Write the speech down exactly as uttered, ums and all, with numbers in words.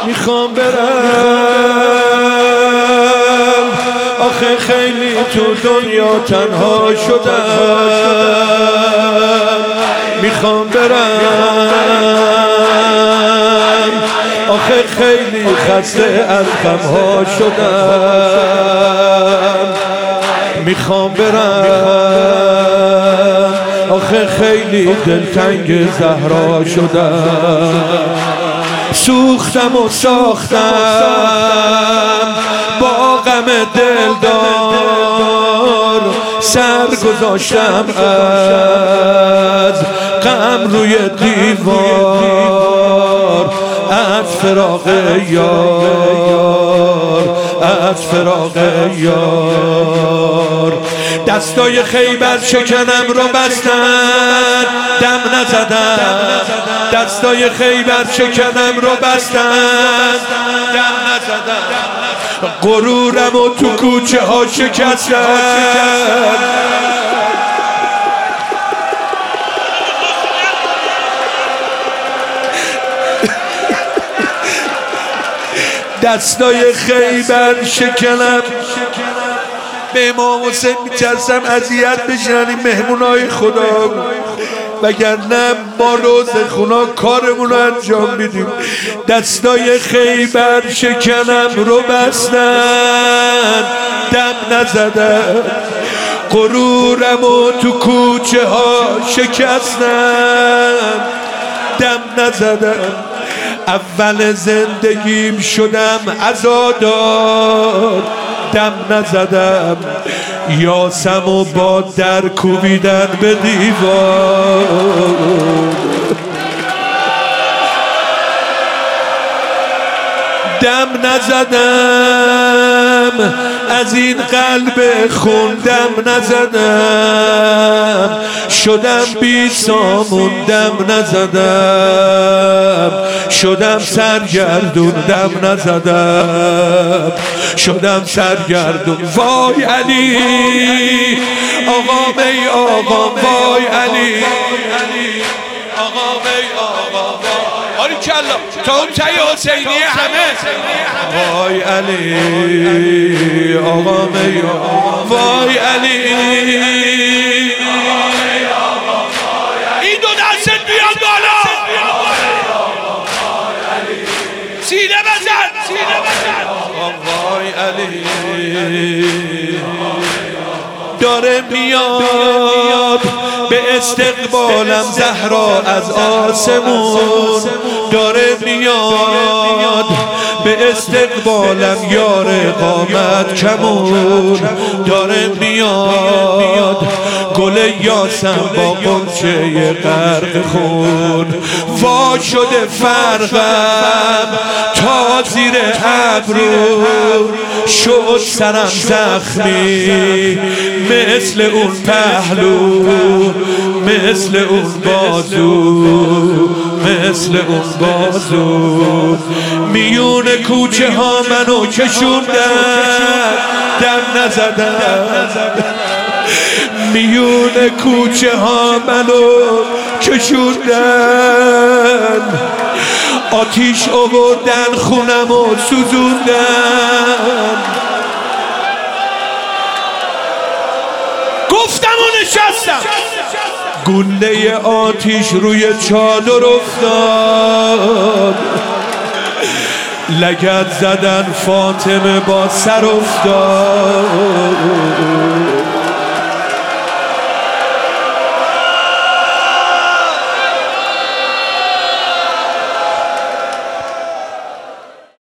میخوام برم، آخه خیلی تو دنیا تنها شدم. میخوام برم، آخه خیلی خسته از غمها شدم. میخوام برم، آخه خیلی دلتنگ زهرا شدم. سوختم و ساختم با غم دلدار، سر گذاشتم از غم روی دیوار. از فراق یار، از فراق یار. دستای خیبر شکنم رو بستن، دم نزدم. دستای خیبر شکنم رو بستن، دم نزدم. غرورم و تو کوچه ها شکستن. دستای خیبر شکنم، به امام حسین میترسم اذیت بشن این مهمونای خدا، وگرنه ما روزه خونا کارمون رو انجام میدیم. دستای خیبر شکنم رو بستن، دم نزدم. غرورم و تو کوچه ها شکستن، دم نزدم. اول زندگیم شدم عزادار، دم نزدم. یاسم و با در کوبیدن به دیوار. دم نزدم، از این قلب خون دم نزدم. شدم بی سامون دم نزدم. شدم سرگردون دم نزدم. شدم سرگردون. وای علی آقام ای آقام، وای علی آقام ای آقام. آری کلا تا اون تای حسینی همه. وای علی آقام ای آقام، وای علی. این دو دست بیاد بالا، سینه بزن، سینه بزن. وای علی داره میاد به استقبالم زهرا از آسمون. داره میاد به استقبالم یار قامت کمون. داره میاد گل یاسم با غنچه غرق خون. وا شده فرقم تا زیر ابرو، شد سرم زخمی مثل اون پهلو، مثل اون بازو، مثل اون بازو. میون کوچه ها منو کشوندن، دم نزدم. میون کوچه ها منو کشوندن، آتیش آوردن خونم و سوزوندن. گفتم و نشستم، گله آتیش روی چادر افتاد. لگد زدن فاطمه با سر افتاد.